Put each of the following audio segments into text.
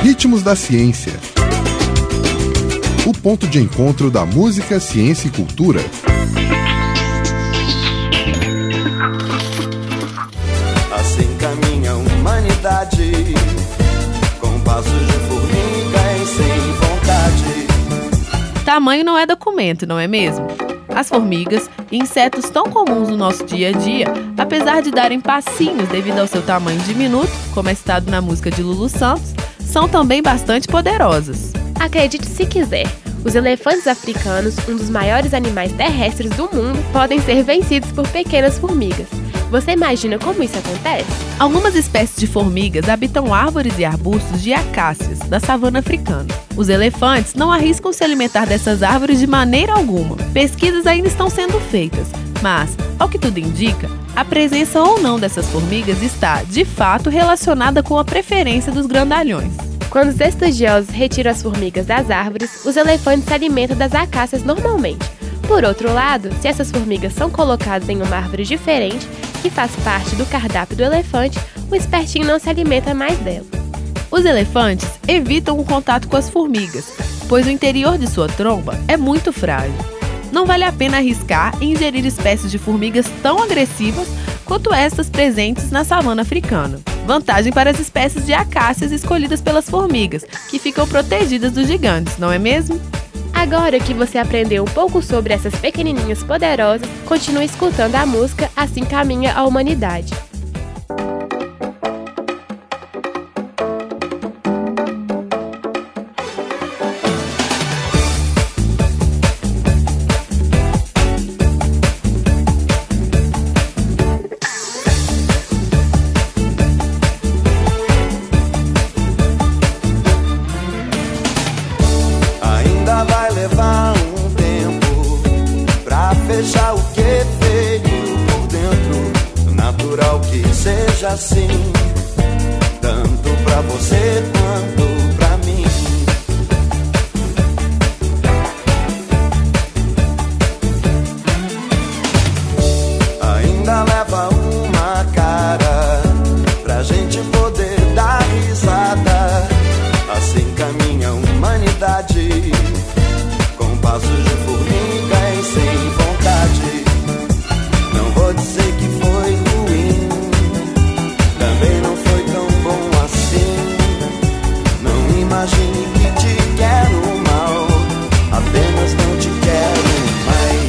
Ritmos da Ciência. O ponto de encontro da música, ciência e cultura. Assim caminha a humanidade, com passos de formiga e sem vontade. Tamanho não é documento, não é mesmo? As formigas, insetos tão comuns no nosso dia a dia, apesar de darem passinhos devido ao seu tamanho diminuto, como é citado na música de Lulu Santos, são também bastante poderosas. Acredite se quiser, os elefantes africanos, um dos maiores animais terrestres do mundo, podem ser vencidos por pequenas formigas. Você imagina como isso acontece? Algumas espécies de formigas habitam árvores e arbustos de acácias, da savana africana. Os elefantes não arriscam se alimentar dessas árvores de maneira alguma. Pesquisas ainda estão sendo feitas, mas, ao que tudo indica, a presença ou não dessas formigas está, de fato, relacionada com a preferência dos grandalhões. Quando os estudiosos retiram as formigas das árvores, os elefantes se alimentam das acácias normalmente. Por outro lado, se essas formigas são colocadas em uma árvore diferente, que faz parte do cardápio do elefante, o espertinho não se alimenta mais dela. Os elefantes evitam o contato com as formigas, pois o interior de sua tromba é muito frágil. Não vale a pena arriscar em ingerir espécies de formigas tão agressivas quanto estas presentes na savana africana. Vantagem para as espécies de acácias escolhidas pelas formigas, que ficam protegidas dos gigantes, não é mesmo? Agora que você aprendeu um pouco sobre essas pequenininhas poderosas, continue escutando a música Assim Caminha a Humanidade. Levar um tempo pra fechar o que veio por dentro. Natural que seja assim, tanto pra você quanto pra mim. Ainda leva uma cara pra gente poder dar risada. Assim caminha a humanidade, passos de formiga e sem vontade. Não vou dizer que foi ruim, também não foi tão bom assim. Não imagine que te quero mal, apenas não te quero mais.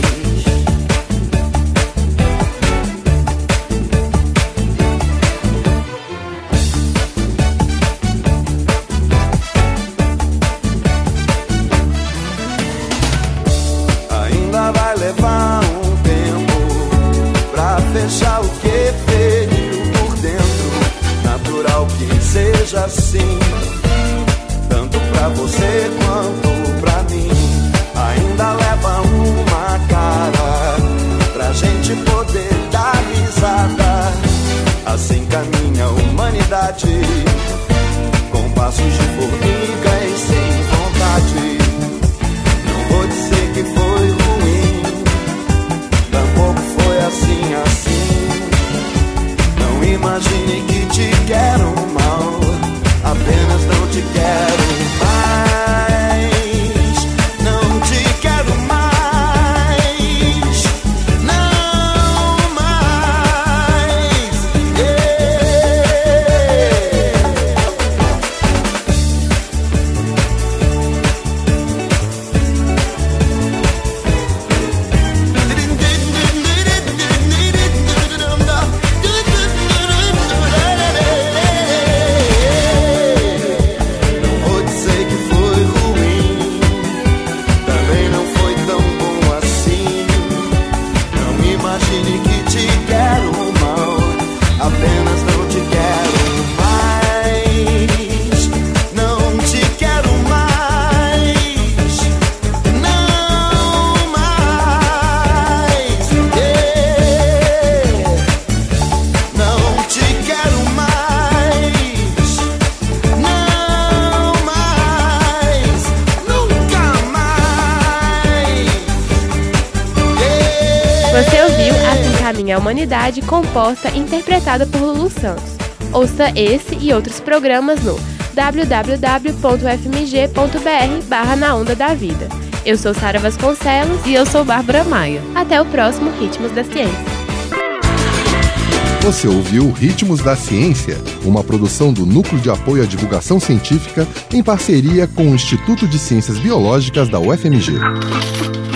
Vai levar um tempo pra fechar o que veio por dentro. Natural que seja assim, tanto pra você quanto pra mim. Ainda leva uma cara pra gente poder dar risada. Assim caminha a humanidade, com passos de formiga e sem vontade. Não vou dizer que foi ruim, tampouco foi assim. Não imagine que te quero mal, apenas não te quero mais. Não te quero mais, não mais. Você ouviu Assim Caminha a Humanidade, composta e interpretada por Lulu Santos. Ouça esse e outros programas no www.ufmg.br/Na Onda da Vida. Eu sou Sara Vasconcelos e eu sou Bárbara Maia. Até o próximo Ritmos da Ciência. Você ouviu Ritmos da Ciência, uma produção do Núcleo de Apoio à Divulgação Científica em parceria com o Instituto de Ciências Biológicas da UFMG.